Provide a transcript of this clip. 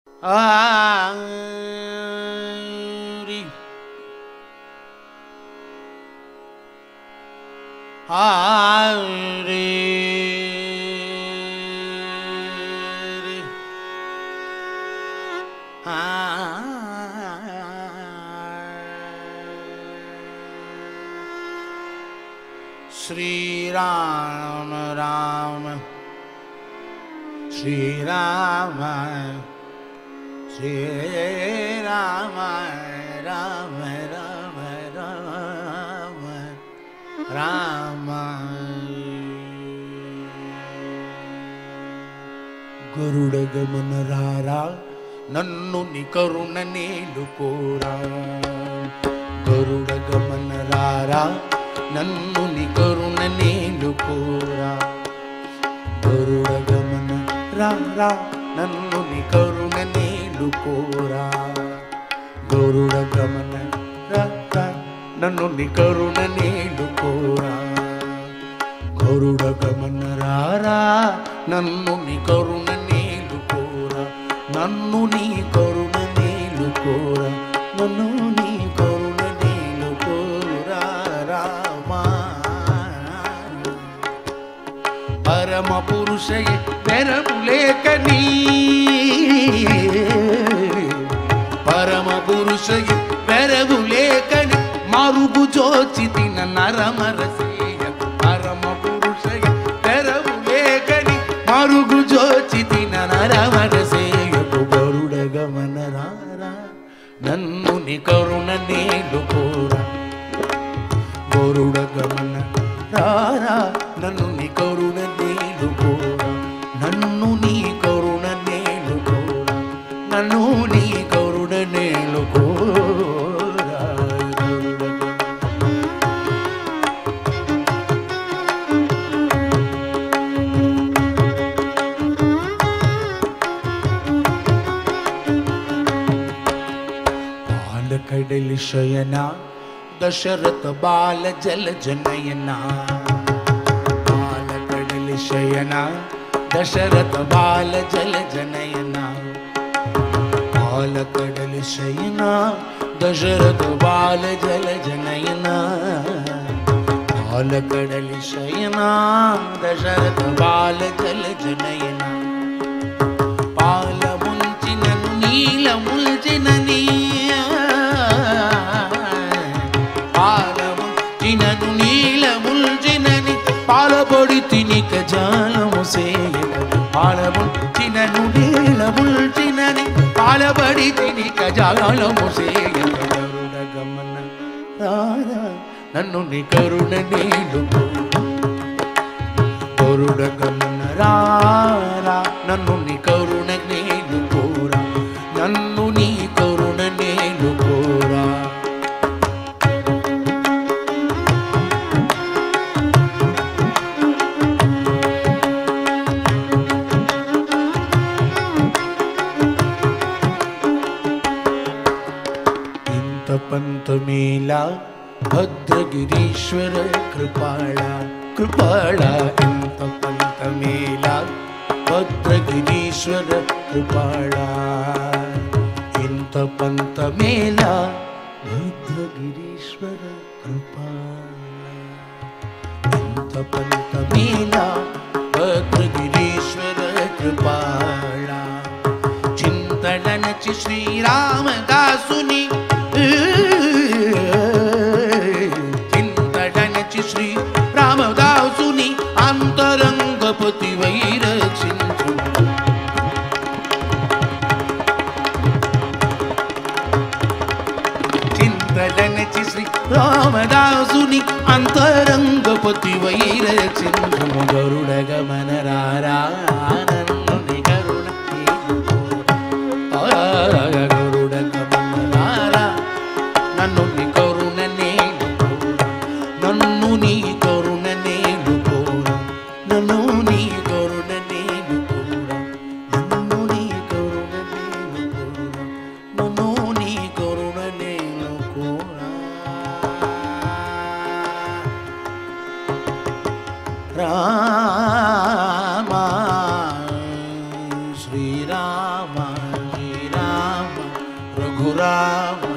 Hari Hari Shri Ram Ram Shri Rama Shri Rama Rama Rama Rama Rama Garuda Gamana Rara Nannu ni karuna neelukora Garuda Gamana Rara Nannu ni karuna neelukora Garuda Gamana Rara Nannu ni karuna neelukora Garuda Gamana Rara Nannu ni karuna neelukora Garuda Gamana Rara Nannu ni karuna neelukora Nannu ni karuna neelukora Nannu ni karuna neelukora Rama Parama Purushaye Veramulekani Parama Purushaye Veramulekani Marugu Jochitina Naramarasiya Parama Purushaye Veramulekani Marugu Jochitina Naramarasiya Garuda Gamana Rara Nannu ni karuna neelukora Garuda Gamana Rara Nannu ni karuna neelukora Nannu ni karuna neelukora Nannu ni karuna neelukora Palakadali Shayana Dasharatha Bala Jala Janayana Palakadali Shayana Dasharatha Bala Jala Janayana Palakadali Shayana Dasharatha Bala Jala Janayana Palakadali Shayana Dasharatha Bala Jala Janayana Pala Muncinanu Neela Mulcinani Jinanu Neela Mulcinani Palabadi Tinika Jalamu Seyaka Jinanu Neela Mulcinani Palabadi Tinika Jalamu Seyaka Garuda Gamana Rara Nannu ni karuna neelukora Garuda Gamana Rara Nannu ni karuna neelukora Nannu ni karuna neelukora Pantamela Bhadragirishwara Kripala Kripala Inta Pantamela Bhadragirishwara Kripala Inta Pantamela Bhadragirishwara Kripala Inta Pantamela Bhadragirishwara Kripala Chintananachi Shri Ramadasuni Chintadanchi Shri Ramadasuni Antarangapati Vairachintu Chintadanchi Shri Ramadasuni Antarangapati Vairachintu Garuda Gamana Rara Nannu ni karuna neelukora Garuda Gamana Rara Nannu ni karuna neelukora Nannu ni karuna neelukora Nannu ni karuna neelukora Nannu ni karuna neelukora Nannu ni karuna neelukora Rama Raghurama